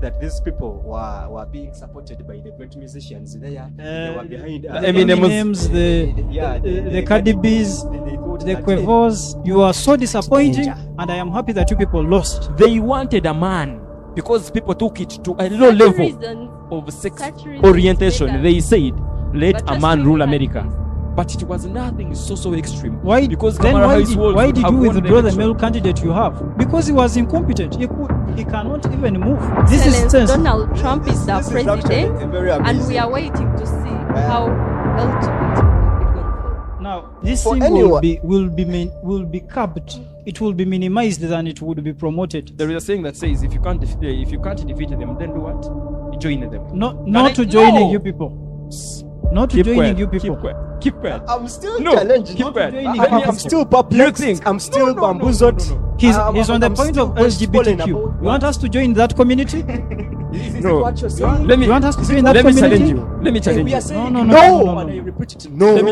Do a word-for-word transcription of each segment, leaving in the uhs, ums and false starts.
that these people were, were being supported by the great musicians there. Uh, they were behind uh, the Eminems, the, the, yeah, the, the, the Cardi B's, the Quavers. You are so disappointing, and I am happy that you people lost. They wanted a man because people took it to a low level reason, of sex orientation. They said, let a man rule America. But it was nothing so so extreme. Why? Because then Kamala why Harris did, would why did have you won withdraw the election. male candidate you have? Because he was incompetent. He could. He cannot even move. This Excellence, is Donald Trump is the this president, is and we are waiting to see how L G B T will be going forward. Now, this For thing anyone- will be will be min, will be capped. It will be minimized than it would be promoted. There is a saying that says, if you can't def- if you can't defeat them, then do what? Join them. Not not I- to joining no. you people. Not to Keep joining quiet. you people. Keep quiet. Keep quiet. I'm still No, challenged. keep Not quiet. joining Let me you. I'm ask you. still perplexed. You think- I'm still No, no, no, bamboozled. no, no, no. He's, I'm- he's I'm- on the I'm point still of L G B T questioning Q. about- You want us to join that community? Is, is No. it what you're saying? Let me You want us to join that let me community? challenge you. Let me Hey, challenge we you. are saying No, no, no, no, no, no, and no. I repeat it. No. Let me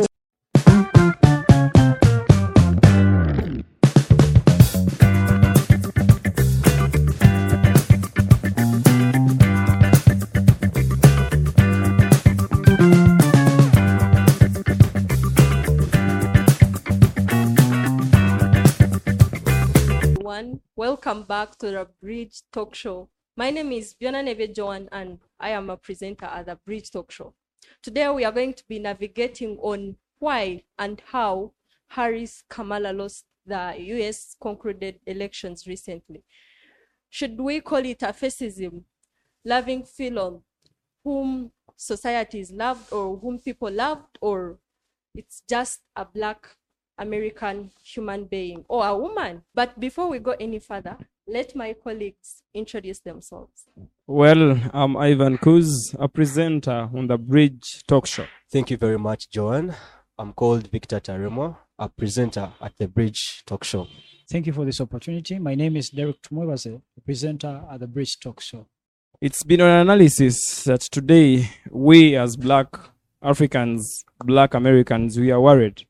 Everyone, welcome back to the Bridge Talk Show. My name is Biona Neve Joan, and I am a presenter at the Bridge Talk Show. Today, we are going to be navigating on why and how Harris Kamala lost the U S concluded elections recently. Should we call it a fascism, loving felon, whom society is loved or whom people loved, or it's just a black American human being or a woman? But before we go any further, let my colleagues introduce themselves. Well, I'm Ivan Kuz, a presenter on the Bridge Talk Show. Thank you very much, Joan. I'm called Victor Taremo, a presenter at the Bridge Talk Show. Thank you for this opportunity. My name is Derek Tumwebase, a presenter at the Bridge Talk Show. It's been an analysis that today we as black Africans, black Americans, we are worried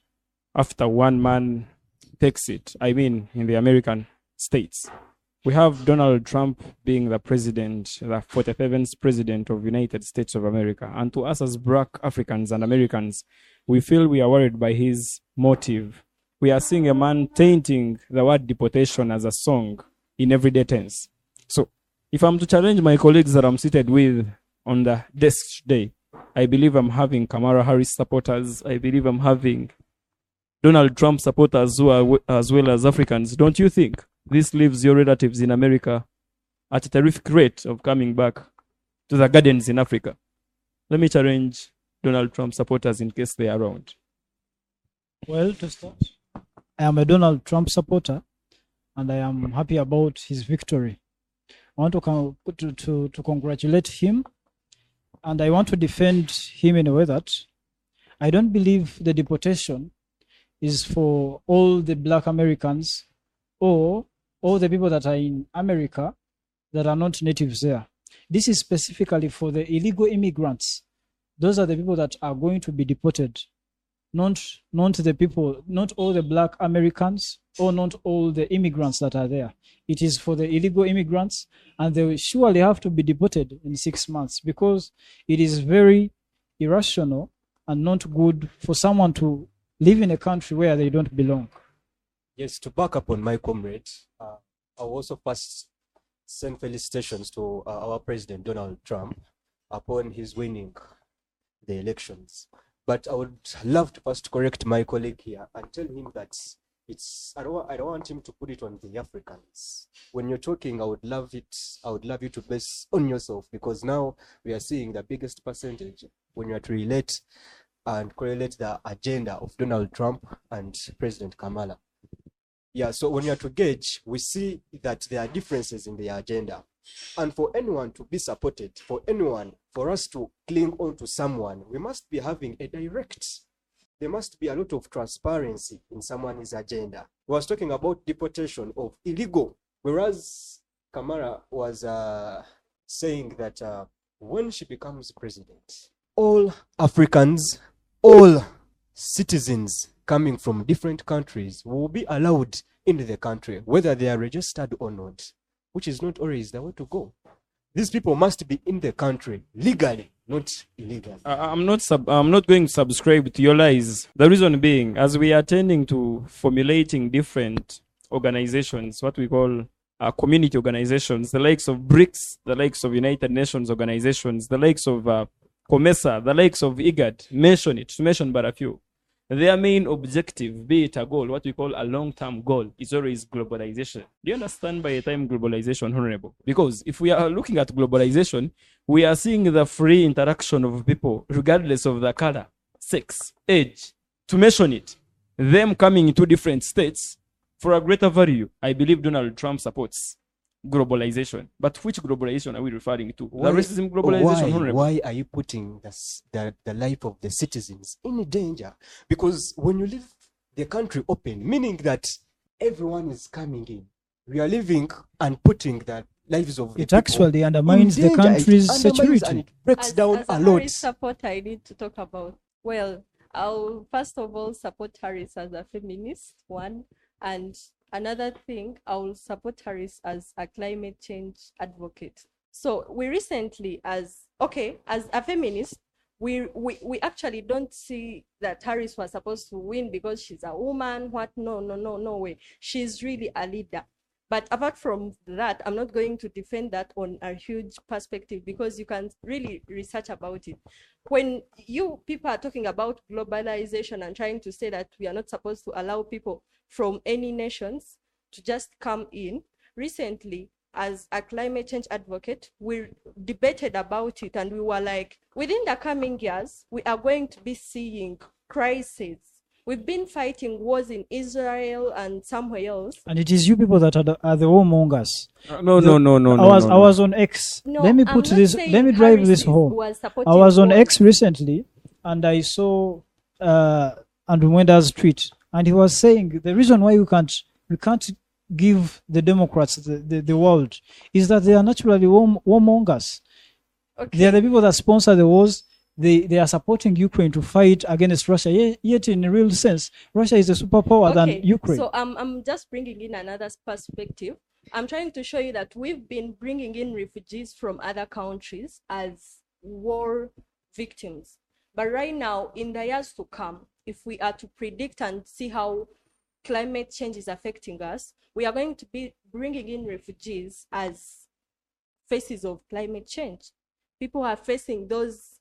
after one man takes it. I mean, in the American states. We have Donald Trump being the president, the forty-seventh president of the United States of America. And to us as black Africans and Americans, we feel we are worried by his motive. We are seeing a man tainting the word deportation as a song in everyday tense. So, if I'm to challenge my colleagues that I'm seated with on the desk today, I believe I'm having Kamala Harris supporters. I believe I'm having Donald Trump supporters who are w- as well as Africans. Don't you think this leaves your relatives in America at a terrific rate of coming back to the gardens in Africa? Let me challenge Donald Trump supporters in case they are around. Well, to start, I am a Donald Trump supporter, and I am happy about his victory. I want to, con- to, to, to congratulate him, and I want to defend him in a way that I don't believe the deportation is for all the black Americans or all the people that are in America that are not natives there. This is specifically for the illegal immigrants. Those are the people that are going to be deported, not, not the people, not all the black Americans or not all the immigrants that are there. It is for the illegal immigrants, and they will surely have to be deported in six months because it is very irrational and not good for someone to live in a country where they don't belong. Yes, to back up on my comrade, uh, I will also first send felicitations to uh, our president, Donald Trump, upon his winning the elections. But I would love to first correct my colleague here and tell him that it's, I don't, wa- I don't want him to put it on the Africans. When you're talking, I would love it, I would love you to base on yourself, because now we are seeing the biggest percentage when you are to relate and correlate the agenda of Donald Trump and President Kamala. Yeah, so when you are to gauge, we see that there are differences in the agenda. And for anyone to be supported, for anyone, for us to cling on to someone, we must be having a direct, there must be a lot of transparency in someone's agenda. We was talking about deportation of illegal, whereas Kamala was uh, saying that uh, when she becomes president, all Africans, all citizens coming from different countries will be allowed into the country, whether they are registered or not, which is not always the way to go. these people must be in the country legally, not illegally. I- I'm not sub- I'm not going to subscribe to your lies. The reason being, as we are tending to formulating different organizations, what we call uh, community organizations, the likes of BRICS, the likes of United Nations organizations, the likes of uh, COMESA, the likes of IGAD, mention it, to mention but a few. Their main objective, be it a goal, what we call a long-term goal, is always globalization. Do you understand by the time globalization, Honorable? Because if we are looking at globalization, we are seeing the free interaction of people, regardless of the color, sex, age. To mention it, them coming into different states for a greater value. I believe Donald Trump supports globalization. But which globalization are we referring to? Why- the racism globalization, Why, Honorable? why are you putting the, s- the, the life of the citizens in danger? Because when you leave the country open, meaning that everyone is coming in, we are living and putting the lives of the It people actually in undermines the danger. It country's undermines security. and it breaks as, down as a a lot. Harris supporter, I need to talk about. Well, I'll first of all support Harris as a feminist, one, and another thing, I will support Harris as a climate change advocate. So we recently, as okay, as a feminist, we we, we actually don't see that Harris was supposed to win because she's a woman. What? No, no, no, no way. She's really a leader. But apart from that, I'm not going to defend that on a huge perspective because you can really research about it. When you people are talking about globalization and trying to say that we are not supposed to allow people from any nations to just come in, recently, as a climate change advocate, we debated about it and we were like, within the coming years, we are going to be seeing crises. We've been fighting wars in Israel and somewhere else. And it is you people that are the, are the warmongers. Uh, no, no, no, no, I no, was no, I no. was on X. No, let me I'm put not this. saying Let me drive Harris this is- home. was I supporting was on wars. X recently, and I saw uh, Andrew Wenda's tweet, and he was saying the reason why we can't we can't give the Democrats the, the, the world is that they are naturally warm, warmongers. Okay. They are the people that sponsor the wars. They they are supporting Ukraine to fight against Russia. Yet, yet in a real sense, Russia is a superpower than Ukraine. So um, I'm just bringing in another perspective. I'm trying to show you that we've been bringing in refugees from other countries as war victims. But right now, in the years to come, if we are to predict and see how climate change is affecting us, we are going to be bringing in refugees as faces of climate change. People are facing those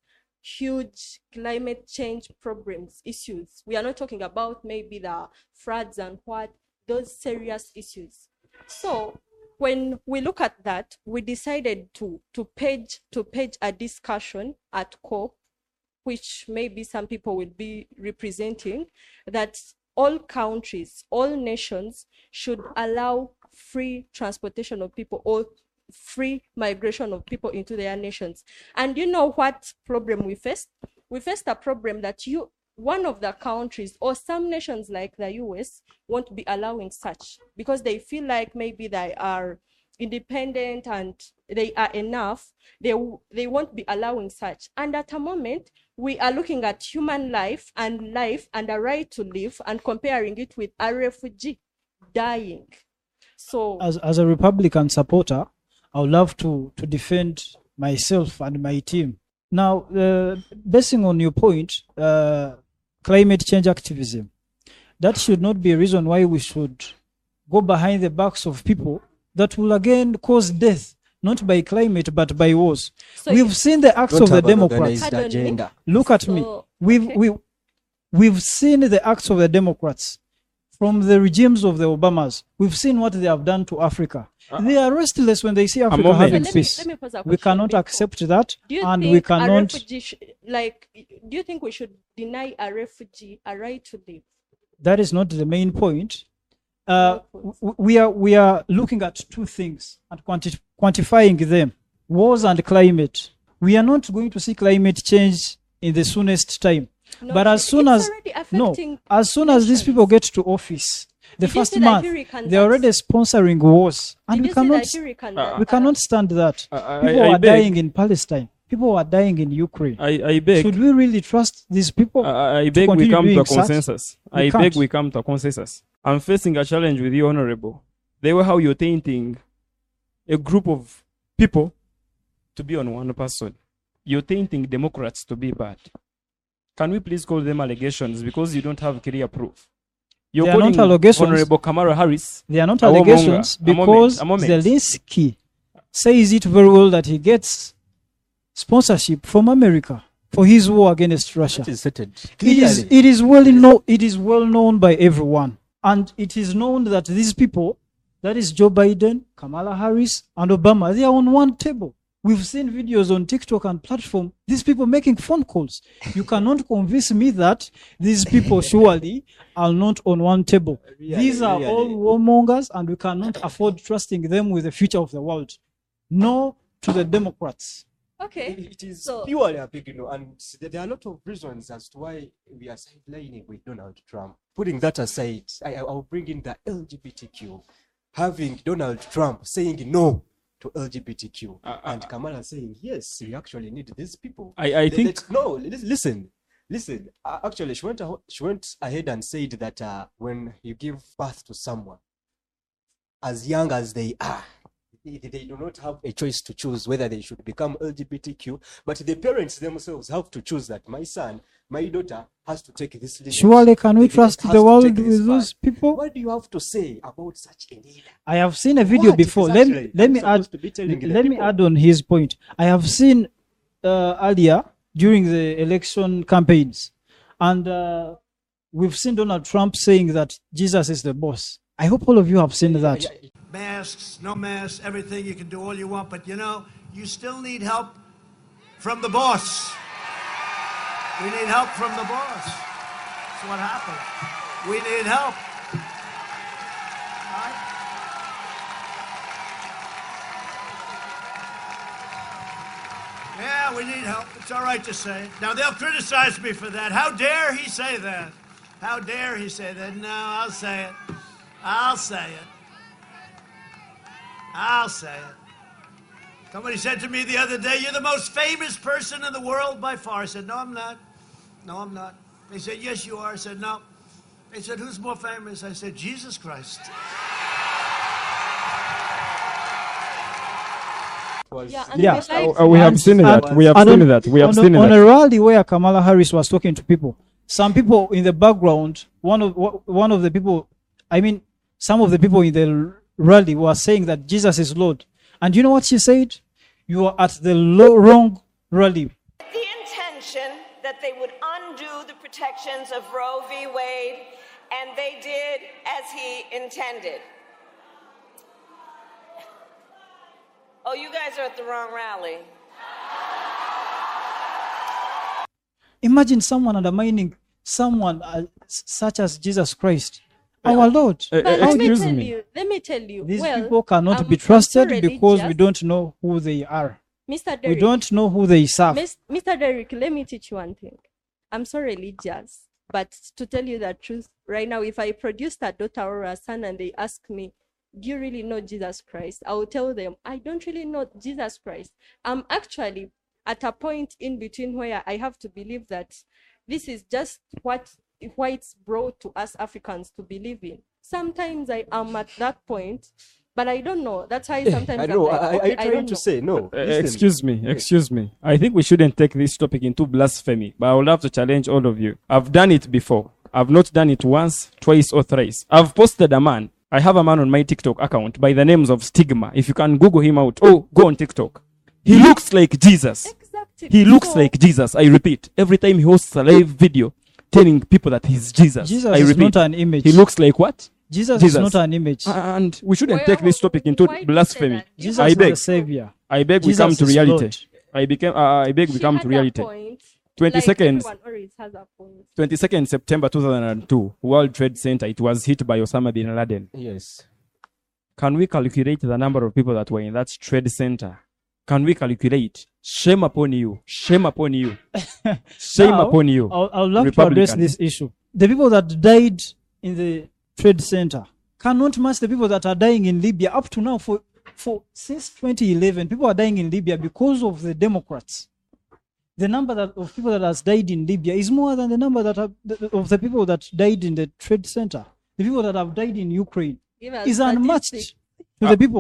huge climate change problems, issues. We are not talking about maybe the floods and what, those serious issues. So when we look at that, we decided to to page to page a discussion at COP, which maybe some people will be representing, that all countries, all nations should allow free transportation of people or free migration of people into their nations. And you know what problem we faced? We faced a problem that you, one of the countries or some nations like the U S won't be allowing such because they feel like maybe they are independent and they are enough. They, they won't be allowing such. And at a moment, we are looking at human life and life and a right to live and comparing it with a refugee dying. So as as a Republican supporter, I would love to to defend myself and my team. Now, uh, basing on your point, uh, climate change activism, that should not be a reason why we should go behind the backs of people that will again cause death, not by climate but by wars. So We've you- seen the acts Don't of the have an Democrats. organized Pardon me? agenda. Look at me. So, We've okay. we we've seen the acts of the Democrats from the regimes of the Obamas. We've seen what they have done to Africa. Uh, They are restless when they see Africa moment. having Let me- peace. let me pose a We question cannot before. accept that, Do you and think we a cannot. refugee, sh- like, do you think we should deny a refugee a right to live? That is not the main point. Uh, No w- we are we are looking at two things and quanti- quantifying them: wars and climate. We are not going to see climate change in the soonest time. No, But as it's soon as already no, affecting as soon as these nations. people get to office, the Did you first see the month hurricanes they're that- already sponsoring wars, and Did we you see cannot the hurricane Uh, that, we uh, cannot stand that. I- I- People I are beg. dying in Palestine. People are dying in Ukraine. I, I beg. Should we really trust these people? I, I beg we continue come to a doing such? consensus. We I can't. beg we come to a consensus. I'm facing a challenge with you, Honorable. The way how you're tainting a group of people to be on one person. You're tainting Democrats to be bad. Can we please call them allegations because you don't have clear proof? You're They are not calling allegations. Honorable Kamala Harris. They are not a warmonger. allegations A moment, because a moment. Zelensky says it very well that he gets sponsorship from America for his war against Russia. That is stated It is, clearly. it is well known. It is well known by everyone, and it is known that these people, that is Joe Biden, Kamala Harris, and Obama, they are on one table. We've seen videos on TikTok and platform. These people making phone calls. You cannot convince me that these people surely are not on one table. Really, These are really. all warmongers, and we cannot afford trusting them with the future of the world. No to the Democrats. Okay. It is So- purely a big, you know, and there are a lot of reasons as to why we are sidelining with Donald Trump. Putting that aside, I, I'll bring in the L G B T Q. Having Donald Trump saying no to L G B T Q, Uh, uh, and Kamala saying yes, we actually need these people. I, I Let- think let- no. lis- Listen, listen. Uh, actually, she went aho- she went ahead and said that uh, when you give birth to someone, as young as they are, they, they do not have a choice to choose whether they should become L G B T Q, but the parents themselves have to choose that my son, my daughter has to take this lineage. Surely, can we It- it trust has the to world take this with those path. people? What do you have to say about such a leader? I have seen a video What before. Let me exactly let are me you add supposed to be telling the let me people? add on his point. I have seen uh, earlier during the election campaigns, and uh, we've seen Donald Trump saying that Jesus is the boss. I hope all of you have seen that. Yeah, yeah, Masks, no masks, everything. You can do all you want, but you know, you still need help from the boss. We need help from the boss. That's what happens. We need help. Right? Yeah, we need help. It's all right to say it. Now, they'll criticize me for that. How dare he say that? How dare he say that? No, I'll say it. I'll say it. I'll say it. Somebody said to me the other day, "You're the most famous person in the world by far." I said, "No, I'm not. No, I'm not." They said, "Yes, you are." I said, "No." They said, "Who's more famous?" I said, "Jesus Christ." was- Yeah, and Yeah. we like uh, we have And- seen and- that. We have and seen on- that. We have on, seen a, on that. a rally where Kamala Harris was talking to people, some people in the background, one of one of the people, I mean, some of the people in the rally were saying that Jesus is Lord. And you know what she said? You are at the lo- wrong rally. The intention that they would undo the protections of Roe v. Wade, and they did as he intended. Oh, you guys are at the wrong rally. Imagine someone undermining someone uh, s- such as Jesus Christ, our Lord. Uh, But uh, let me excuse tell me. you, let me tell you. These well, people cannot I'm- be I'm trusted so because we religious. don't know who they are. Mister We Derek, don't know who they serve. Mis- Mister Derek, let me teach you one thing. I'm so religious, but to tell you the truth, right now, if I produced a daughter or a son and they ask me, "Do you really know Jesus Christ?" I will tell them, "I don't really know Jesus Christ." I'm actually at a point in between where I have to believe that this is just what whites brought to us Africans to believe in. Sometimes I am at that point, but I don't know. That's why sometimes I I'm know. like, I, I, okay, are you I trying don't to know. say no? Uh, Listen. excuse me, excuse me. I think we shouldn't take this topic into blasphemy, but I would love to challenge all of you. I've done it before. I've not done it once, twice, or thrice. I've posted a man. I have a man on my TikTok account by the names of Stigma. If you can Google him out, oh, go on TikTok. He looks like Jesus. Exactly. He looks So- like Jesus. I repeat, every time he hosts a live video telling people that he's Jesus. Jesus I is repeat, not an image. he looks like what? Jesus, Jesus. is not an image. And we shouldn't Why- take this topic into why do you say blasphemy. that? Jesus I is beg. the Savior. I beg we Jesus come to is reality. Lord. I became. Uh, I beg we She come had to a reality. point. twenty Like, seconds. everyone always has a point. twenty-second September two thousand two, World Trade Center. It was hit by Osama bin Laden. Yes. Can we calculate the number of people that were in that trade center? Can we calculate? Shame upon you. Shame upon you. Shame Now, upon you. I I would love to address Republican. this issue. The people that died in the trade center cannot match the people that are dying in Libya up to now. For for since twenty eleven, people are dying in Libya because of the Democrats. The number that, of people that has died in Libya is more than the number that have, of the people that died in the trade center. The people that have died in Ukraine Give us is statistics. unmatched to the people.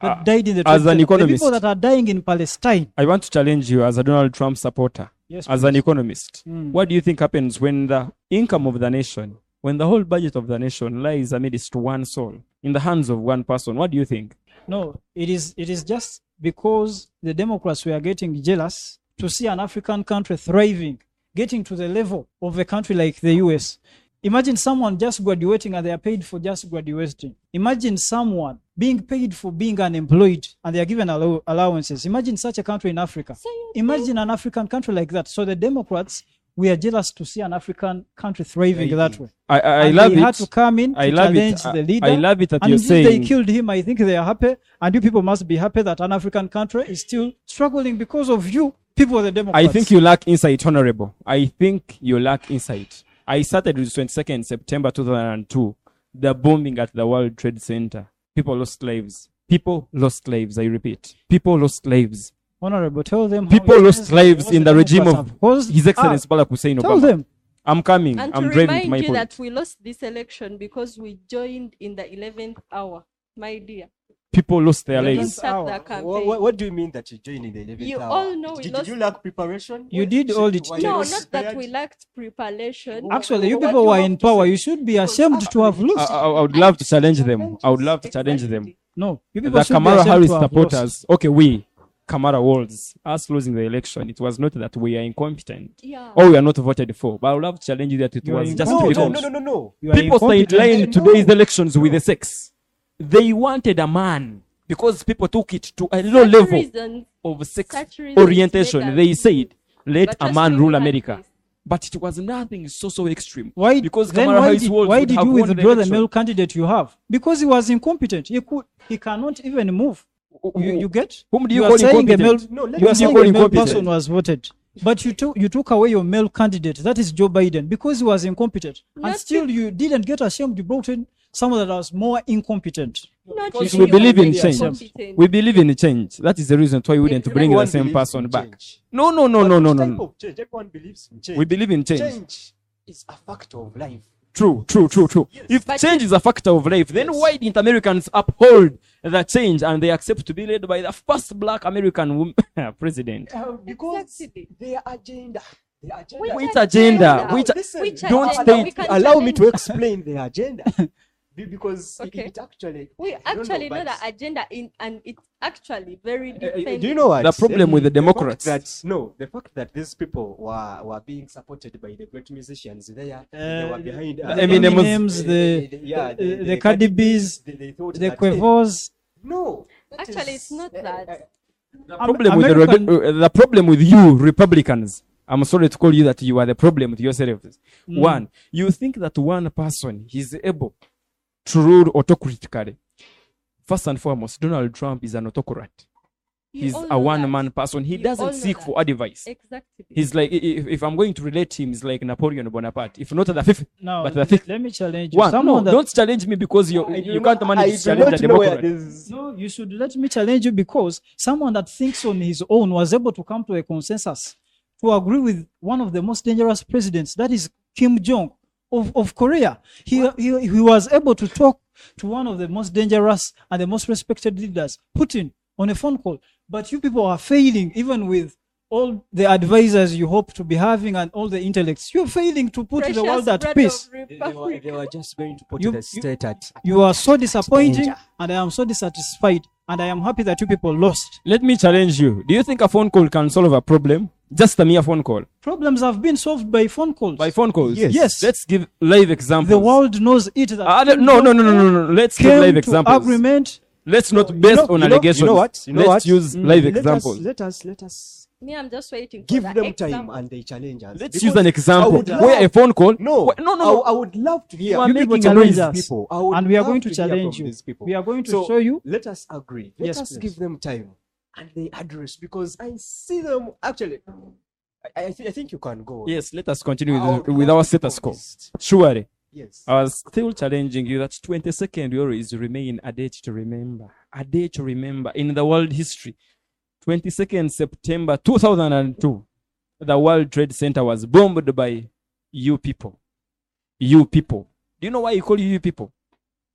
that Uh, died in the as Trade an Center. The economist- people that are dying in Palestine. I want to challenge you as a Donald Trump supporter, Yes, as please. an economist. Mm. What do you think happens when the income of the nation, when the whole budget of the nation lies amidst one soul, in the hands of one person? What do you think? No, it is it is just because the Democrats were getting jealous to see an African country thriving, getting to the level of a country like the U S. Imagine someone just graduating and they are paid for just graduating. Imagine someone being paid for being unemployed and they are given allow- allowances. Imagine such a country in Africa. Imagine an African country like that. So the Democrats were jealous to see an African country thriving that way. I, I, I And love they had it. to come in I to love it. challenge I- the leader. I love it that and you're if they saying- killed him, I think they are happy. And you people must be happy that an African country is still struggling because of you, people of the Democrats. I think you lack insight, Honorable. I think you lack insight. I started with twenty-second September two thousand two, the bombing at the World Trade Center. People lost lives. People lost lives, I repeat. People lost lives. Honorable, tell them. how People it lost is lives that in the regime Democrats of have caused- His Excellency Ah, Barack Hussein Tell Obama. them. I'm coming. And I'm to driving to remind my you point. that we lost this election because we joined in the eleventh hour, my dear. People lost their We didn't lives. start the What, campaign. what, what do you mean that you joined in the eleventh You hour? all know we did, lost- did you lack preparation? You did all it Were takes. you No, not not that prepared? we lacked preparation. Actually, you What people do were you in have to power. say? You should be ashamed to have I, lost. I, I would love to challenge them. I would love to challenge them. No, you The people should be Kamala ashamed Harris to have lost. supporters, okay, we, Kamala Walls, us losing the election, it was not that we are incompetent Yeah. or we are not voted for, but I would love to challenge you that it You are was just No, no, because no, no, no, no. You are people incompetent. sidelined No. today's elections with the sex. They wanted a man because people took it to a low Such level reasons- of sex such reasons orientation. made us They do. said, let But a trust man me, rule we had America. this. But it was nothing so, so extreme. Why? Because then Kamala why Harris did, Walls why would did have you won the withdraw the election. male candidate you have? Because he was incompetent. He could. He cannot even move. You, you get? Whom do you are call saying a male, incompetent? No, let you me are say- saying call a male incompetent? person was voted, but you took you took away your male candidate. That is Joe Biden because he was incompetent, and Not still you didn't get ashamed. You brought in someone that was more incompetent. Not Because you, we you believe in already change. incompetent. We believe in change. That is the reason why we wouldn't bring Everyone the same believes person in back. change. No, no, no, But no, no, which no. type no. of change? Everyone believes in change. We believe in change. Change is a factor of life. True, true, true, true. If But change is a factor of life, then Yes. why didn't Americans uphold the change and they accept to be led by the first black American woman president? Uh, because Exactly. their agenda. Their agenda. Which Which agenda? agenda? Which Listen, Which Don't agenda? state- We can allow me to challenge- explain the agenda. Be- because it- Okay. it actually We I don't actually know but- the agenda in, and it's actually very Uh, uh, defended. do you know what? The problem with the fact Democrats- that no, the fact that these people were were being supported by the great musicians there, they were behind the uh, Eminem's- Eminems, the yeah, the, the Cardi B's, They, they thought the that, hey, Quavers. no, that Actually, is- it's not uh, that. uh, the Am- problem with the, American- Rebe- uh, the problem with you Republicans, I'm sorry to call you that you are the problem with yourselves. One, you think that one person is able to rule autocratically. First and foremost, Donald Trump is an autocrat. You He's all a know one-man that. person. He You all doesn't know seek that. for advice. Exactly. He's like, i- if, if I'm going to relate him, he's like Napoleon Bonaparte. If not the fifth, Now, but the fifth let me challenge you. one. Someone No, that- don't challenge me because you I you do can't not- manage I to do challenge a not know where Democrat. this- No, you should let me challenge you because someone that thinks on his own was able to come to a consensus to agree with one of the most dangerous presidents, that is Kim Jong of, of Korea. He, he, he was able to talk to one of the most dangerous and the most respected leaders, Putin, on a phone call. But you people are failing, even with all the advisors you hope to be having and all the intellects. You're failing to put Precious the world at bread peace. of They, they, were, Republic. they were just going to put You- the you- state at You are so disappointing, Danger. and I am so dissatisfied, and I am happy that you people lost. Let me challenge you. Do you think a phone call can solve a problem? Just a mere phone call. Problems have been solved by phone calls. By phone calls? Yes. Yes. Let's give live examples. The world knows it. That Ah, Kim no, no, no, Jong-un no, no, no. Let's give came live to examples. agreement. Let's not You based know- on you know- allegations. You know what? You know Let's what? use Mm. live Let us, examples. let us let us Me, I'm just waiting for give the them time example. and they challenge us. Let's Because use an I example would where a love- phone call. No, Wh- no, no, no. I, I would love to hear. You are You people making a challenge noise. us, people. I would and we are love going to to hear challenge from you. these people. We are going to So, show you. Let us agree. Let Yes, us please. give them time and they address because I see them actually. I, I, th- I think you can go. Yes, let us continue I with, would with love our to status be quo. honest. Surely. Yes. I was still challenging you that twenty-second Euro is remain a date to remember. A date to remember in the world history. twenty-second September two thousand two. The World Trade Center was bombed by you people. You people. Do you know why you call you you people?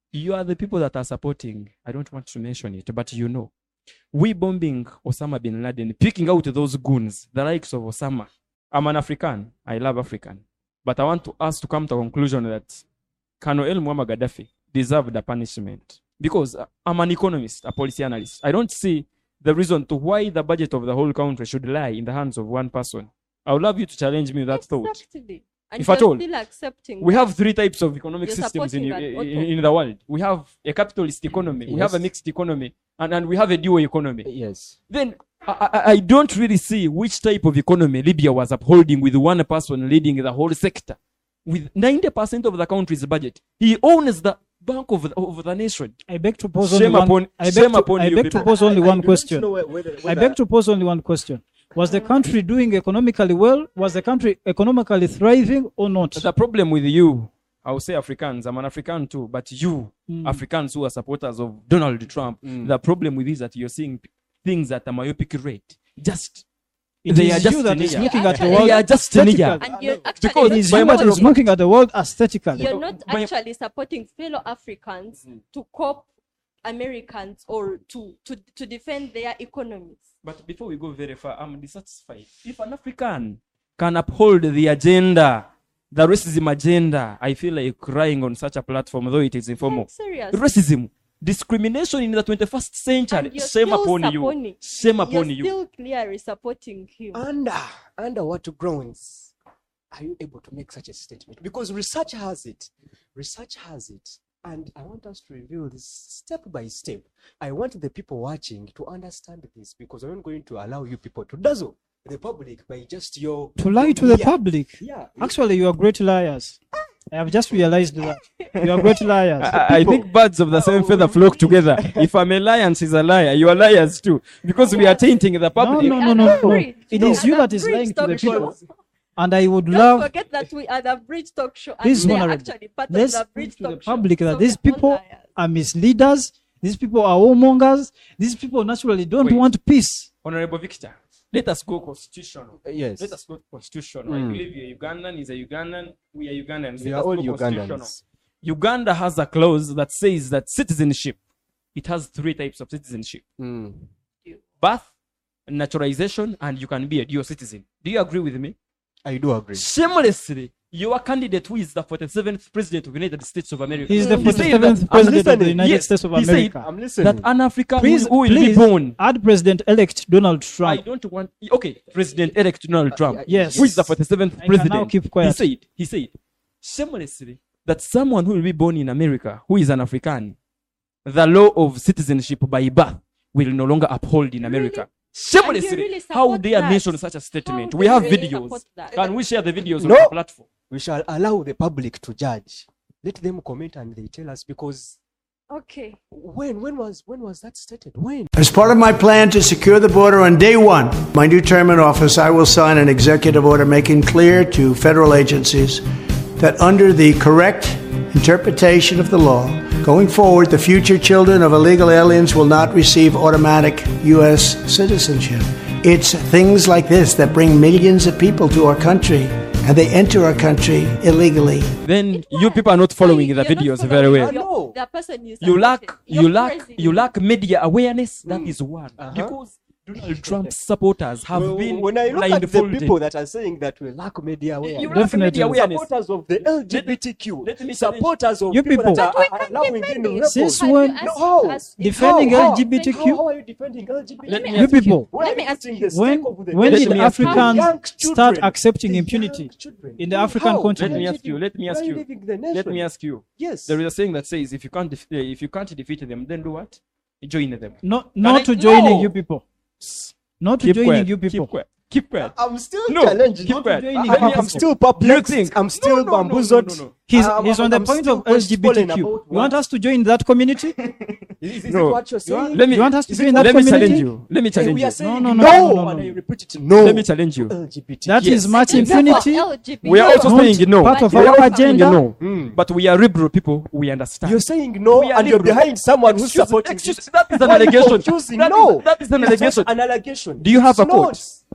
You are the people that are supporting. I don't want to mention it, but you know. We bombing Osama bin Laden, picking out those goons, the likes of Osama. I'm an African. I love African. But I want to us to come to a conclusion that Colonel El Muammar Gaddafi deserved a punishment. Because I'm an economist, a policy analyst. I don't see the reason to why the budget of the whole country should lie in the hands of one person. I would love you to challenge me with that thought. Exactly. And If you're at all. still accepting We that. have three types of economic You're systems in, supporting in, that in, in the world. We have a capitalist economy, we have a Yes. mixed economy, and, and we have a dual economy. Yes. Then I, I, I don't really see which type of economy Libya was upholding with one person leading the whole sector. With ninety percent of the country's budget, he owns the bank of the, of the nation. I beg to pose Shame only upon- one. I shame beg to, upon I you beg to people. pose only I- I one do not question. know whether- I whether- beg to pose only one question. Was the country doing economically well? Was the country economically thriving or not? The problem with you, I will say Africans, I'm an African too, but you, Mm. Africans who are supporters of Donald Trump, the problem with this is that you're seeing p- things at a myopic rate. Just It they is are just you that is linear. looking at the Actually, world they are just aesthetically. linear. And you're actually Because It is by you matter that is of looking at the world aesthetically. you're not By- actually supporting fellow Africans to cop Americans or to, to, to defend their economies. But before we go very far, I'm dissatisfied. If an African can uphold the agenda, the racism agenda, I feel like crying on such a platform, though it is informal. I'm serious. Racism, discrimination in the twenty-first century, And you're shame still upon you. supporting- Shame upon You're you. still clearly supporting him. Under under what grounds are you able to make such a statement? Because research has it. Research has it. And I want us to review this step by step. I want the people watching to understand this because I'm not going to allow you people to dazzle the public by just your To lie to the Yeah. public. Yeah. Actually, you are great liars. I have just realized that. You are great liars. I, I think birds of the same feather flock together. If I'm a lion, she's a liar. You are liars too. Because we are tainting the No, public. no, no, no, no. Agreed. It No. is you that is Agreed, lying to the stop people. show. And I would Don't love forget that we are the Bridge Talk Show. And this they are honorable. actually part Let's of the prove Bridge to the Talk Show. public that So these we are all people liars. are misleaders. These people are warmongers. These people naturally don't Wait. want peace. Honorable Victor, let us go constitutional. Yes. Let us go constitutional. I Mm. believe you're Ugandan, he's a Ugandan, we are Ugandans. We Let are us all go constitutional. Ugandans. Uganda has a clause that says that citizenship, it has three types of citizenship. Mm. Birth, naturalization, and you can be a dual citizen. Do you agree with me? I do agree. Shamelessly, your candidate who is the forty-seventh president of the United States of America. He is the he said forty-seventh that- president of the listening. United Yes, States of he said America. I'm listening. that an African Please, who, who will please be born. add President-elect Donald I Trump. don't want. Okay, President-elect Donald Trump. yes. Who is the forty-seventh I can president? now keep quiet. He said. He said shamelessly that someone who will be born in America, who is an African, the law of citizenship by birth will no longer uphold in America. Shamelessly, And you really how support dare that? mention such a statement? How We do have you really videos. support that? Can we share the videos No. on the platform? We shall allow the public to judge. Let them comment and they tell us because Okay. when when was when was that stated? When? As part of my plan to secure the border on day one, my new term in office, I will sign an executive order making clear to federal agencies that under the correct interpretation of the law, going forward, the future children of illegal aliens will not receive automatic U S citizenship. It's things like this that bring millions of people to our country, and they enter our country illegally. Then you people are not following the You're not videos following very well. your- No. The person you You lack, supported. you Your lack, president. you lack media awareness. That is one. Uh-huh. Because Donald Trump's supporters have Well, been when I look at the blindfolded. people that are saying that we lack media awareness, You lack Definitely. media awareness. supporters of the L G B T Q, let me challenge- supporters of You people, people. that But we are, are can allowing defend in it. rebels. Since Have when- you asked No. us- Defending How? L G B T Q? How, how are you defending L G B T Q? Let me You ask you. people, Where Let are me you ask putting you. the when stake of the when Let did me ask you. Africans young start children, accepting the impunity young children? in the African How? continent? Let me ask you. Let me Where ask are you you. leaving the nation? Let me ask you. Yes. There is a saying that says, if you can't, def- uh, if you can't defeat them, then do what? Join them. No, not I- to joining No. you people. Not to Keep joining quiet. you people. Keep quiet. Keep quiet. I'm still No, challenging. keep quiet. joining I- you I'm, I'm people. still Do you perplexed. think? I'm still No, no, no, no, bamboozled. no, no, no. He's, I'm- he's I'm- on the I'm point still of L G B T crestfallen Q. about You want what- us to join that community? Is, is No. it what you're saying? Let me. You want us to Is it join what- that Let me community? challenge you. Let me Hey, challenge we you. are saying no, no, no, no, no, and no. I repeat it. No. Let me challenge you. L G B T. That Yes. is much It's impunity. for L G B T. We are also Not saying no. part of We are our also saying agenda. no. Mm. But we are liberal people. We understand. You're saying no, We are and you're liberal. behind someone who's Excuse- supporting excuse- it. that is an Why are you allegation. confusing? That is- No. that is an It's just allegation. An allegation. Do you have a It's quote? not.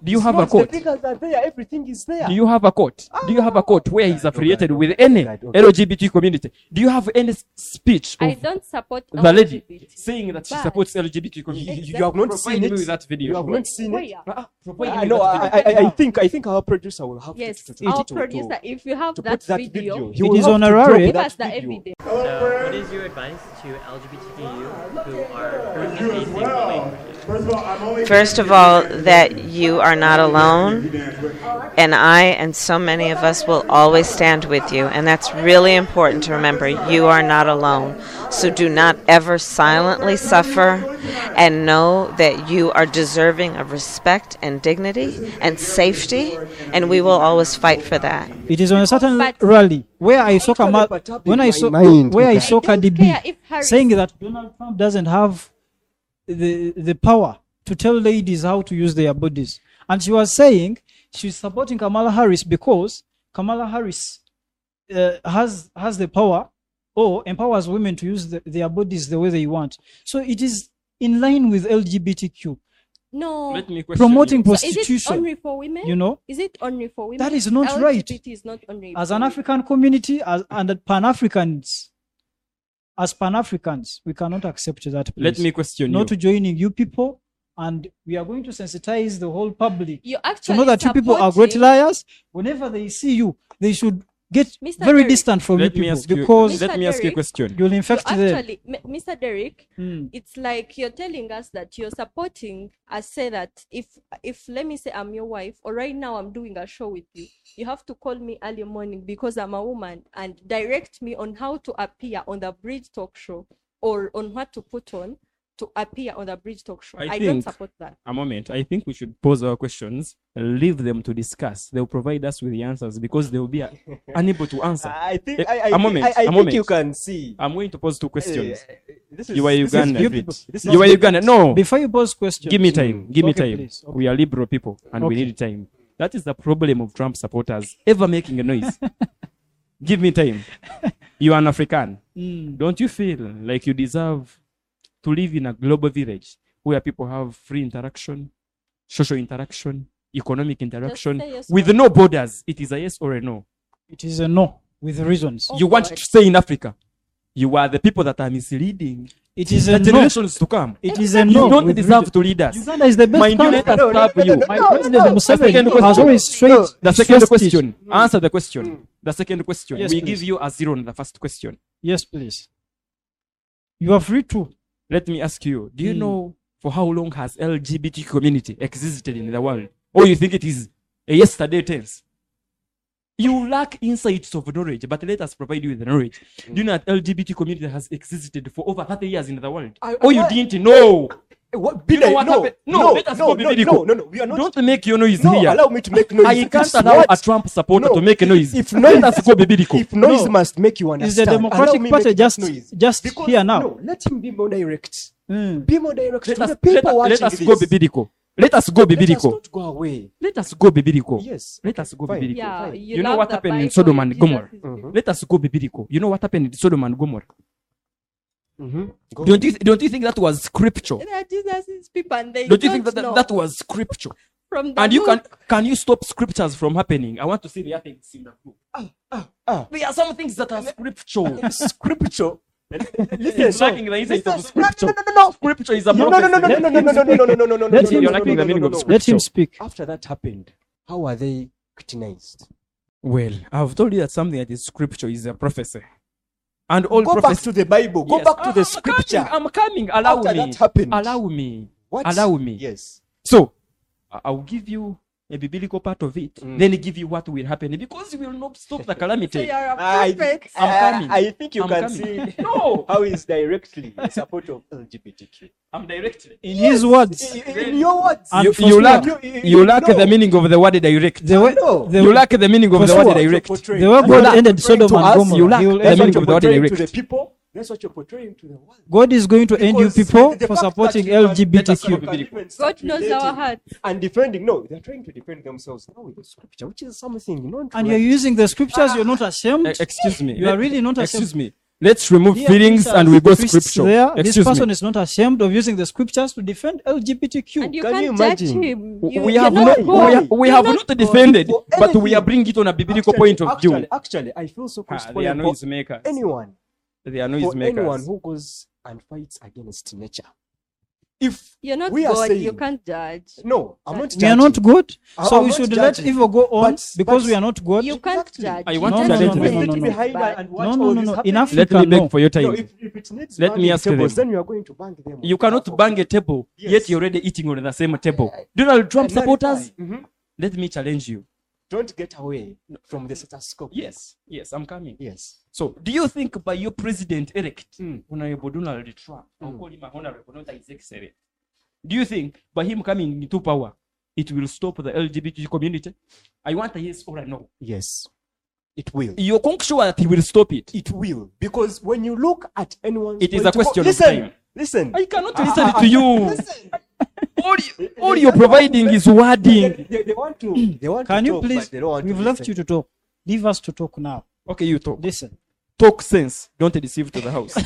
Do you have a Not, court? The figures are there. Everything is there. Do you have a court? Do you have a court where he's affiliated God, with oh any God, oh God. L G B T community? Do you have any s- speech I of don't support the lady L G B T. saying that she But- supports L G B T You, community? you- you have not Provide seen me it. with that video. You have not seen it. Where? Ah, provide I me know. with I, that I, video. I, I think. I think our producer will have Yes, to, to, our to, producer, to, if you have to that put that video, video. He It will is have to honorary. drop give that us the video. evidence. So, what is your advice to L G B T Q who are currently facing relationship? First of all, that you are not alone, and I and so many of us will always stand with you, and that's really important to remember. You are not alone. So do not ever silently suffer, and know that you are deserving of respect and dignity and safety, and we will always fight for that. It is on a certain But- rally where I saw Actually, Kamal, but up when in I my saw mind, where I okay. saw I don't Cardi B care if Harris- saying that Donald Trump doesn't have the the power to tell ladies how to use their bodies, and she was saying she's supporting Kamala Harris because Kamala Harris uh, has has the power or empowers women to use the, their bodies the way they want. So it is in line with L G B T Q, No. Let me question promoting you. So is it prostitution. only for women? You know, Is it only for women? That is not right. L G B T is not only as for an women. African community, as and Pan Africans, as Pan Africans, we cannot accept that. Let please. me question Not you. joining you people, and we are going to sensitize the whole public You to actually know that you people are great supporting- liars. Whenever they see you, they should get Mister very Derek, distant from Let you me people ask you. because Let me ask you a Derek, question. you'll You infect them. actually, M- Mister Derek, Mm. it's like you're telling us that you're supporting us. Say that if if let me say I'm your wife, or right now I'm doing a show with you, you have to call me early morning because I'm a woman and direct me on how to appear on the Bridge Talk Show or on what to put on to appear on the Bridge Talk Show. I I, don't think- support that. A moment. I think we should pose our questions and leave them to discuss. They'll provide us with the answers because they'll be uh, unable to answer. I think. Eh, I, I, a moment, I, I a think moment. you can see. I'm going to pose two questions. Eh, this is, You are this is Ugandan. different. This is You are different. Uganda. No. Before you pose questions, Give me time. Give me Okay, time. please. Okay. We are liberal people and we Okay. need time. That is the problem of Trump supporters ever making a noise. Give me time. You are an African. Mm. Don't you feel like you deserve to live in a global village where people have free interaction, social interaction, economic interaction say yes with or no borders? It is a yes or a no. It is a no with reasons. Oh, You want God. to stay in Africa. You are the people that are misleading It is the a no. generations to come. It is a You no. don't with deserve reasons. to lead us. Uganda is the best Mind you, country. let us No, no, start no, for you. no, My no, president no. Museveni second has question. always straight. No. The second stressed it. question. Answer the question. The second question. Yes, we please. give you a zero on the first question. Yes, please. You are free to. Let me ask you, do you Mm. know for how long has L G B T community existed in the world? Or you think it is a yesterday tense? You lack insights of knowledge, but let us provide you with the knowledge. Do you know that L G B T community has existed for over thirty years in the world? I- Oh, you I- didn't know. What? You know Billy, what no, happened? No, no, let us no, go no, biblical. no, no, no, we are not. Don't make your noise No, here. allow me to make noise. I can't It's allow what- a Trump supporter No. to make a noise. If Let noise, us go biblical. if noise No. must make you Is understand, the allow Democratic me Party make just noise. just Because, here now? No, let him be more direct. Mm. Be more direct Let to us, the people let, us- watching let us this. go biblical. Let us go Let us biblical. not go away. Let us go biblical. Yes. Let us go fine. biblical. Yeah, fine. you, You know love what the happened in Bible, Sodom and Jesus Gomorrah? is Mhm. Let us go biblical. You know what happened in Sodom and Gomorrah? Mm-hmm. Go Don't you don't you think that was scripture? Yeah, Jesus is people and they Don't you think that know that, that was scripture? from the And you can book. can you stop scriptures from happening? I want to see the other things in the book. ah. There are some things that are scripture. Scripture. Listen, Yes, so- lacking the insight of Listen, scripture. No, no, no, no, Scripture is a no, no, no, no, no, prophecy. no, no, no, no, no, no, no, no, no, Let no, him- no, You're no, lacking no, the meaning no, of no, no. scripture. Let him speak. After that happened, how are they Christianized? Well, I've told you that something that is scripture is a prophecy. And all Go back prophecy. to the Bible. Go Yes. back to I'm the scripture. Coming, I'm coming. Allow After me. that happened. Allow me. What? Allow me. Yes. So, I- I'll give you a biblical part of it, Mm. then give you what will happen because you will not stop the So calamity. you're a I, prophet. I'm I- coming. I think you I'm can coming. see No. how he's directly in support of L G B T Q. I'm directly. In his words, In, in your words. And You, for you sure. lack, You- you- you lack no. the meaning of the word direct. the way, No. the, You lack the meaning of For the word sure. direct. Portraying. the way That's God what ended you're portraying Sodom to and us. Gomorrah, You lack he will the That's end what meaning you're of the word portraying to the direct. people. That's what you're portraying to the world. God is going to end you Because people the for fact supporting that you can- L G B T that you Q. can even God start knows relating our hearts. and defending. No, they're trying to defend themselves now with the scripture, which is something not And right. you're using the scriptures, you're not ashamed. Eh, excuse me. You are Let- really not ashamed. Excuse me. Let's remove Here, feelings these and are we go priests scripture. There. This Excuse person me. is not ashamed of using the scriptures to defend L G B T Q. And you Can can't you judge imagine? him. You, we you're have not not, God. we, ha- we You're have not not God. defended, For but we are anything. bringing it on a biblical Actually- point of actually, view. Actually, I feel so Ah, they are crestfallen noise for makers. anyone, They are for noise anyone makers. who goes and fights against nature. If You're not we are God. saying, You can't judge. no, I'm not. We are not judging. good, I- so I'm we not should let judging. Evo go on But- because but- we are not good. You can't Exactly. judge. I want No, to no, challenge no, them. no, Sit no, no. behind Bad. and watch No, all no, no, this no. happening. In Let Africa, me beg no. for your No, time. if, if it needs Let me banging ask tables, them. then we are going to bang them. on You behalf cannot of- bang a table, Yes. yet you're already eating on the same table. Donald Trump And that is supporters, why. Mhm. let me challenge you. Don't get away from the status quo. Yes, yes, I'm coming. Yes. So, do you think by your president elect, Mm. Honorable Donald Trump, I'll Mm. call him a honorable, not his excellent. Do you think by him coming into power, it will stop the L G B T community? I want a yes or a no. Yes. It will. You're quite sure that he will stop it. It will. Because when you look at anyone, It is a question of Listen. time. Listen. I cannot Ah, listen ah, to ah, you. Listen. All, you, all you're providing is They, wording. they, they want to. They want Can to you talk, please? but they don't want We've to left listen. you to talk. Leave us to talk now. Okay, you talk. Listen. Talk sense. Don't deceive to the house.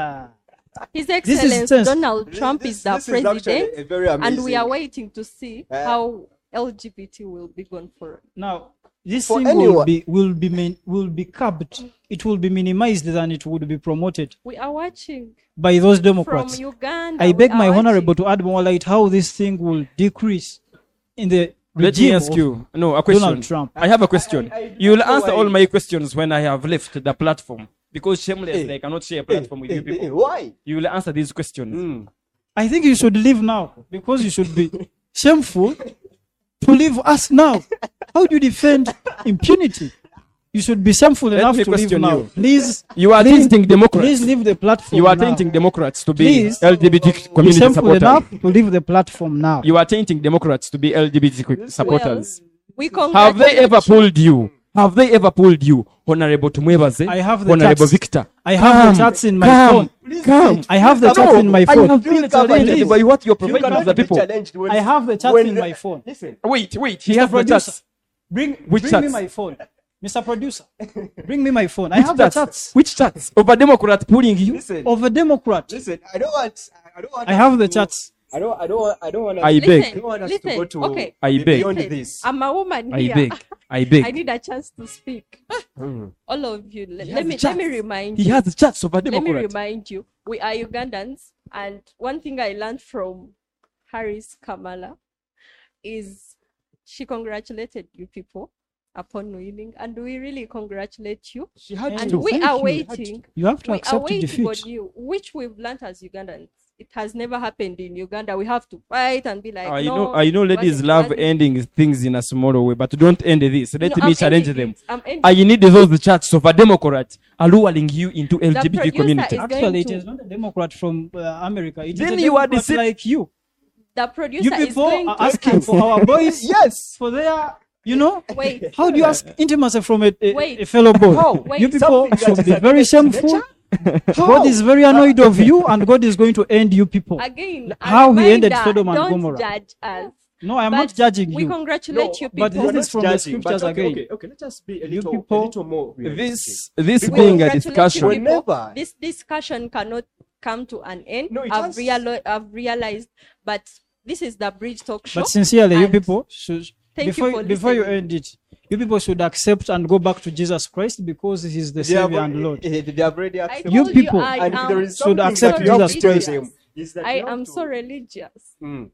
His is Excellency sense. Donald Trump This- is the this is actually president, a very and we are amazing- waiting to see Uh, how L G B T will be gone for. Now, this For thing will anyone- be will be min- will be capped. It will be minimized than it would be promoted We are watching by those from Democrats. Uganda. I we beg are my watching. honorable to add more light how this thing will decrease in the Let me regime ask of you. No, a question. Donald Trump. I have a question. I- I- I you will don't know answer why- all my questions when I have left the platform. Because shamelessly, Hey. I cannot share a Eh, platform with eh, you eh, people. Why? You will answer these questions. Mm. I think you should leave now because you should be shameful to leave us now. How do you defend impunity? You should be shameful Let enough me to leave question now. you. Please, You are please, tainting Democrats. please leave the platform. You are now. tainting Democrats to be Please. L G B T Be community shameful supporters. enough to leave the platform now. You are tainting Democrats to be L G B T supporters. We Have congratulate they ever you. pulled you? Have they ever pulled you, Honorable Tumwebaze? I have the Honorable chats. Victor. I have Come, the chats in my come, phone. Come. I have the No, chats in my I phone. have been Please. challenged by what you're You providing to cannot the be people. challenged when- I have the chats when- in my phone. Listen. Wait, wait. He Mister has the Producer, chats. Bring, Which bring me chats? my phone. Mister Producer, bring me my phone. I Which have the chats Which chats? Over Democrat pulling you? Listen. of a Democrat. Listen. I don't want. I don't want. I have us the to- chats. I don't. I don't want. I don't want. us I to- beg. I don't want us Listen, to go to. okay. I be beg. Beyond Listen, this. I'm a woman I here. beg. I I beg. need a chance to speak. Mm. All of you, let, He let has me chats. let me remind He you. has the chats over Let me Democrat. remind you, we are Ugandans, and one thing I learned from Harris Kamala is she congratulated you people upon winning, and we really congratulate you. She had And And to. we thank are you. waiting. You have to We are accept waiting defeat. on you, which we've learned as Ugandans. It has never happened in Uganda. We have to fight and be like, I no, know, I know, it ladies wasn't- love wasn't- ending things in a smaller way, but don't end this. Let No, me I'm challenge ending them. it. I'm ending I need those chats of a Democrat alluring you into L G B T producer community. is- Actually, going it to- is not a Democrat from uh, America. It is Then a you are Democrat dece- like you. The producer You is people going are to asking for our boys. Yes. For their, you know. wait. How do you ask intimacy from a, a, Wait. a fellow boy? How? Wait. You people Something that should is be very against shameful. nature? God is very annoyed of you, and God is going to end you people. Again, a How he ended reminder, Sodom and don't Gomorrah. judge us. No, I'm But not judging We you. congratulate you people. but this We're is not from the judging, but scriptures okay, again. Okay, okay, let us be a You little, people- a little more realistic. This, this We being a congratulate you discussion. people. Whenever- This discussion cannot come to an end. No, it I've, has- reali- I've realized, but this is the Bridge Talk Show. But sincerely, you and people should thank you before for before you listening. end it, you people should accept and go back to Jesus Christ because He is the They have, Savior and Lord. eh, they have already I accepted. You told people I and if am, there is should something accept that you have Jesus to tell Christ. them, is that I you have am to- so religious. Mm.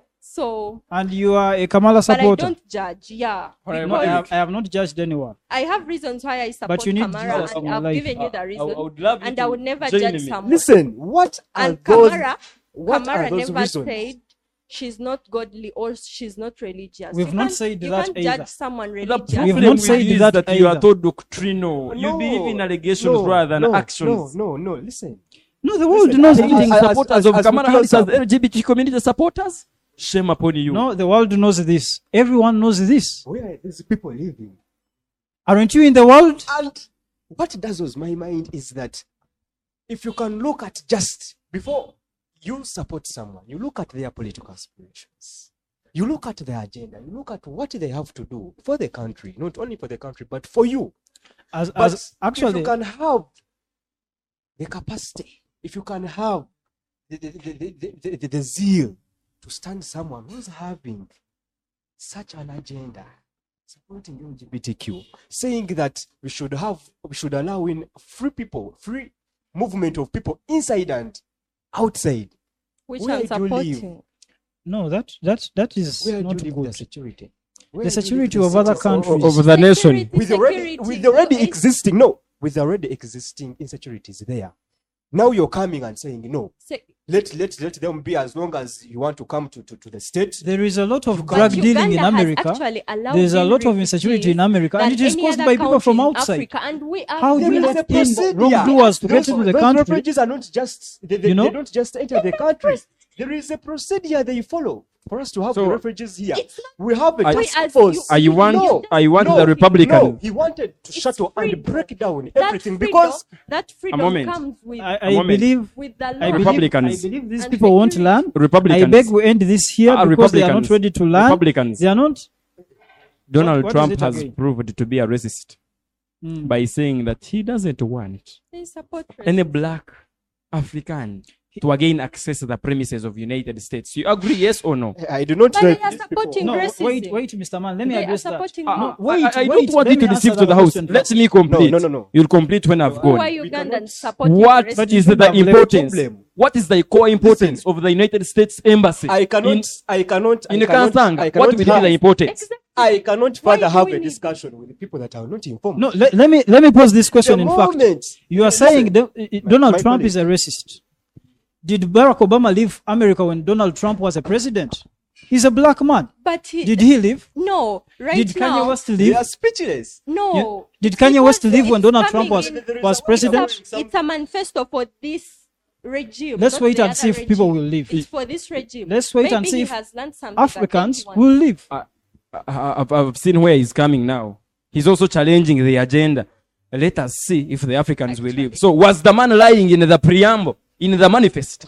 So, And you are a Kamala but I supporter. don't judge. Yeah. Alright, No, I because have, I have not judged anyone. I have reasons why I support you need Kamara, Jesus in and your I've life. given you the I, reason. I would love you And to I would never join judge me. someone. Listen, what are And those? Kamara, What are Kamara those never reasons? said she's not godly or she's not religious. We've You not can't- said you that can't either. judge someone The religious. We've problem not with said you is that that you are either. too doctrinal. You believe in allegations no, rather than no, actions. No, no, no. Listen. No, the world Listen, knows I- this. I- as- supporters as- of as we Kamala close Harris as up- L G B T community supporters, shame upon you. No, the world knows this. Everyone knows this. Where are these people living? Aren't you in the world? And what dazzles my mind is that if you can look at just before you support someone, you look at their political aspirations, you look at their agenda, you look at what they have to do for the country, not only for the country, but for you. As, But as actually, if you can have the capacity, if you can have the, the, the, the, the, the, the zeal to stand someone who's having such an agenda, supporting L G B T Q, saying that we should have, we should allow in free people, free movement of people inside and outside. Which Where I'm do you live? supporting. No, that that that is Where not do you leave the good. security? The Where do you leave security the of other citizens? countries. Of the nation. Security, With already, security. with already No, it's- existing, no, with already existing insecurities there. Now you're coming and saying, no, se- let let let them be as long as you want to come to, to, to the state. There is a lot of but drug dealing in Uganda has America. actually allowed There is a in lot of insecurity in refugees America, and than it is any caused other by people country from in outside. Africa, and we are How do we you There are is a let in procedure. wrongdoers to get Those- into the those country? refugees are not just they, they, You know? they don't just enter the country. There is a procedure they follow for us to have So- the refugees here. It's not- We have a I- task We as force. you- I you want, No, I want no, the Republican. No, he wanted to It's shuttle freedom. and break down that everything freedom, because that freedom moment. comes with I, A I moment. believe with the I law. believe, Republicans. I believe these And people won't security. learn. Republicans. I beg we end this here Ah, because they are not Republicans. ready to learn. Republicans. They are not. Donald what is Trump it has again? proved to be a racist Mm. by saying that he doesn't want They support any racism. black African to again access the premises of United States. You agree, yes or no? I do not But know they if are these supporting No, racism. wait, wait, Mister Man. Let me They are address that. supporting Ah, No, ah, wait, I, I wait, don't want let you to me receive answer to the that house. question Let first. me complete. No, no, no, no. You'll complete when I've Who gone. are We Ugandans cannot- supporting What racism? But is you the don't have importance? problem. What is the core importance Listen. of the United States Embassy? I cannot, in, I cannot, I in cannot, Kansanga. I What cannot will be the have, importance? Exactly. I cannot Why further do have we a need- discussion with the people that are not informed. No, let, let me let me pose this question. The In fact, moment you are Listen, saying the, uh, Donald my Trump colleague. is a racist. Did Barack Obama leave America when Donald Trump was a president? He's a black man. But he, Did he leave? no, right Did Kanye now, West they leave? are speechless. no. Yeah. Did It's Kanye because West leave when it's Donald Trump coming was in- There is was a- president? It's a, it's a manifesto for this regime. Let's not wait the and other see if regime. people will leave. It's for this regime. Let's wait Maybe and see he if has learned something that Africans he wants. will leave. I, I- I've, I've seen where he's coming now. He's also challenging the agenda. Let us see if the Africans will leave. So was the man lying in the preamble, in the manifest?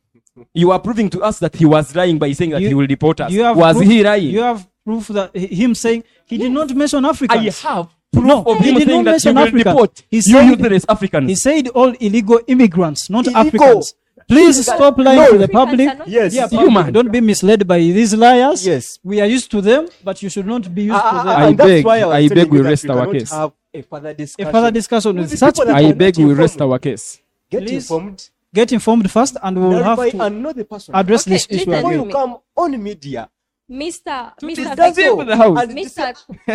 You are proving to us that he was lying by saying that You- he will deport us. You have Was proof, he lying? You have proof that h- him saying he did not mention I Africans. have proof No, of he him did saying not that he mention will Africans. deport He you said- useless Africans. He said all illegal immigrants, not Illegal. Africans. Please stop lying No. to the Africans public. are not Yes. Yeah, You public, man. don't be misled by these liars. Yes. We are used to them, but you should not be used Ah, to ah, them. ah, I and that's beg- why I was I telling beg we you that rest we our cannot case. have a further A discussion. further discussion With with the such people that people. I are beg not we rest informed. our case. Get Please. informed. Get informed first, and we will have Clarify to and know the person. address Okay, this issue listen Before again. you me. come on media, Mister Mister discuss Victor, it with the house. and Mister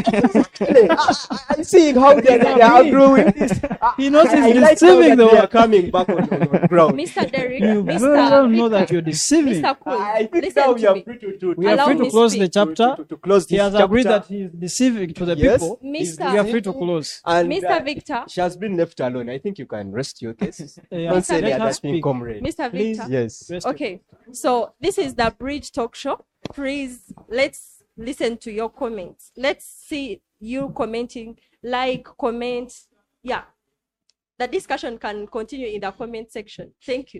I'm seeing how they, they are growing. He knows I, I he's like how deceiving that the they are world. coming back on, on, on ground. Mister Derrick, You Mister very well know Victor, that you're deceiving. Mister Cool, I think listen now we to are me. free to, to, We are Allow free me to close speak. the chapter. to, to, to close He this has chapter. agreed that he is deceiving to the Yes. people. Mister We are free to close. And Mister uh, Victor, she has been left alone. I think you can rest your case. Yeah, Don't say let the her other thing, speak. comrade. Mister Please. Victor. Yes. Rest your- Okay, so this is the Bridge Talk Show. Please, let's listen to your comments. Let's see you commenting, like, comment. Yeah, the discussion can continue in the comment section. Thank you.